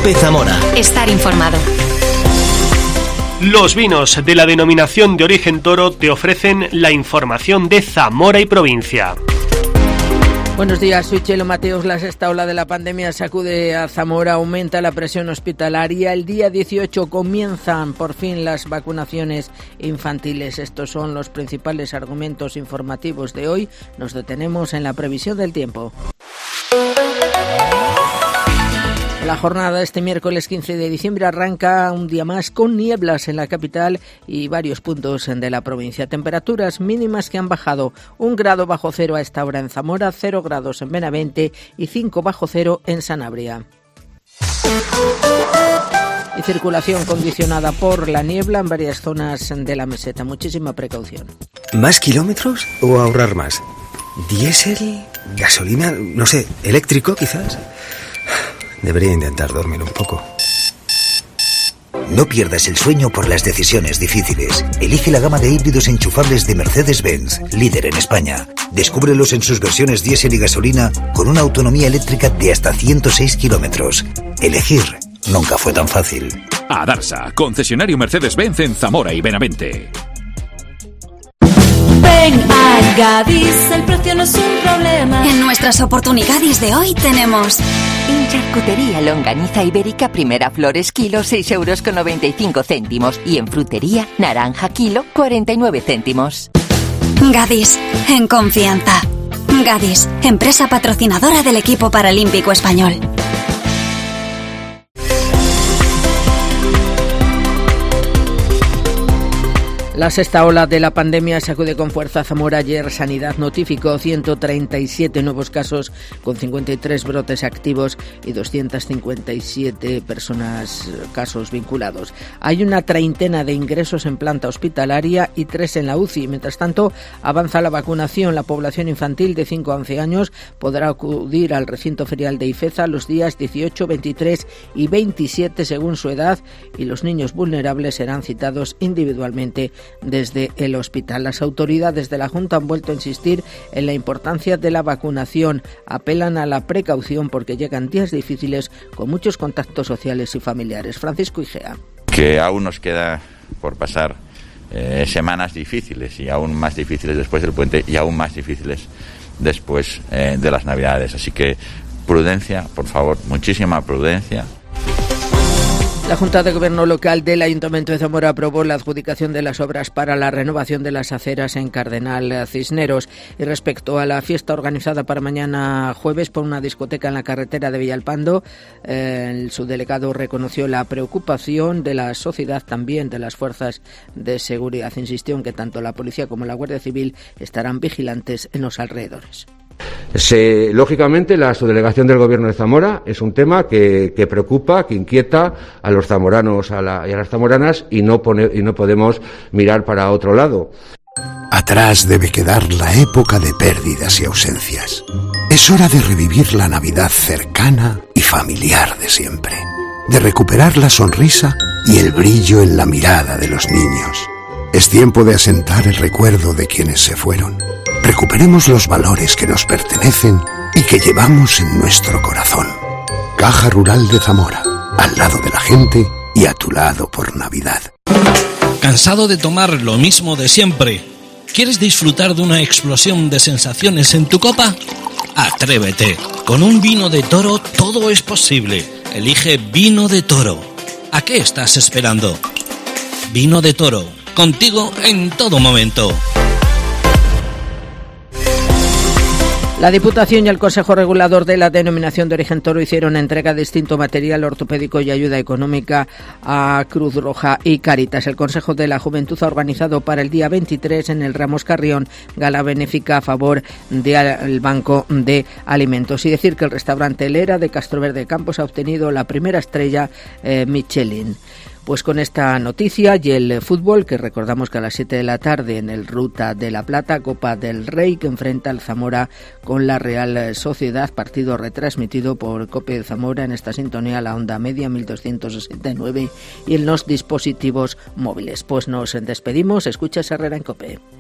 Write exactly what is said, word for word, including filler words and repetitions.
COPE Zamora. Estar informado. Los vinos de la denominación de origen Toro te ofrecen la información de Zamora y provincia. Buenos días, soy Chelo Mateos. La sexta ola de la pandemia sacude a Zamora, aumenta la presión hospitalaria. El día dieciocho comienzan por fin las vacunaciones infantiles. Estos son los principales argumentos informativos de hoy. Nos detenemos en la previsión del tiempo. La jornada este miércoles quince de diciembre arranca un día más con nieblas en la capital y varios puntos de la provincia. Temperaturas mínimas que han bajado un grado bajo cero a esta hora en Zamora, cero grados en Benavente y cinco bajo cero en Sanabria. Y circulación condicionada por la niebla en varias zonas de la meseta. Muchísima precaución. ¿Más kilómetros o ahorrar más? ¿Diésel? ¿Gasolina? No sé, ¿eléctrico quizás? Debería intentar dormir un poco. No pierdas el sueño por las decisiones difíciles. Elige la gama de híbridos enchufables de Mercedes-Benz, líder en España. Descúbrelos en sus versiones diésel y gasolina con una autonomía eléctrica de hasta ciento seis kilómetros. Elegir nunca fue tan fácil. Adarsa, concesionario Mercedes-Benz en Zamora y Benavente. Ven a Gadis, el precio no es un problema. En nuestras oportunidades de hoy tenemos en charcutería longaniza ibérica primera flores kilo seis euros con noventa y cinco céntimos y en frutería naranja kilo cuarenta y nueve céntimos. Gadis, en confianza. Gadis, empresa patrocinadora del equipo paralímpico español. La sexta ola de la pandemia sacude con fuerza a Zamora. Ayer Sanidad notificó ciento treinta y siete nuevos casos con cincuenta y tres brotes activos y doscientas cincuenta y siete personas, casos vinculados. Hay una treintena de ingresos en planta hospitalaria y tres en la U C I. Mientras tanto, avanza la vacunación. La población infantil de cinco a once años podrá acudir al recinto ferial de Ifeza los días dieciocho, veintitrés y veintisiete según su edad y los niños vulnerables serán citados individualmente desde el hospital. Las autoridades de la Junta han vuelto a insistir en la importancia de la vacunación. Apelan a la precaución porque llegan días difíciles con muchos contactos sociales y familiares. Francisco Igea. Que aún nos queda por pasar eh, semanas difíciles y aún más difíciles después del puente y aún más difíciles después eh, de las Navidades. Así que prudencia, por favor, muchísima prudencia. La Junta de Gobierno Local del Ayuntamiento de Zamora aprobó la adjudicación de las obras para la renovación de las aceras en Cardenal Cisneros. Y respecto a la fiesta organizada para mañana jueves por una discoteca en la carretera de Villalpando, eh, el subdelegado reconoció la preocupación de la sociedad, también de las fuerzas de seguridad. Insistió en que tanto la policía como la Guardia Civil estarán vigilantes en los alrededores. Se, lógicamente, la subdelegación del Gobierno de Zamora es un tema que, que preocupa, que inquieta a los zamoranos a la, y a las zamoranas y no, pone, y no podemos mirar para otro lado. Atrás debe quedar la época de pérdidas y ausencias. Es hora de revivir la Navidad cercana y familiar de siempre, de recuperar la sonrisa y el brillo en la mirada de los niños. Es tiempo de asentar el recuerdo de quienes se fueron. Recuperemos los valores que nos pertenecen y que llevamos en nuestro corazón. Caja Rural de Zamora, al lado de la gente y a tu lado por Navidad. ¿Cansado de tomar lo mismo de siempre? ¿Quieres disfrutar de una explosión de sensaciones en tu copa? Atrévete. Con un vino de Toro todo es posible. Elige Vino de Toro. ¿A qué estás esperando? Vino de Toro, contigo en todo momento. La Diputación y el Consejo Regulador de la Denominación de Origen Toro hicieron entrega de distinto material ortopédico y ayuda económica a Cruz Roja y Cáritas. El Consejo de la Juventud ha organizado para el día veintitrés en el Ramos Carrión gala benéfica a favor del Banco de Alimentos. Y decir que el restaurante Lera de Castroverde Campos ha obtenido la primera estrella eh, Michelin. Pues con esta noticia y el fútbol, que recordamos que a las siete de la tarde en el Ruta de la Plata, Copa del Rey, que enfrenta al Zamora con la Real Sociedad, partido retransmitido por COPE Zamora en esta sintonía, la onda media mil doscientos sesenta y nueve y en los dispositivos móviles. Pues nos despedimos, escucha Herrera en COPE.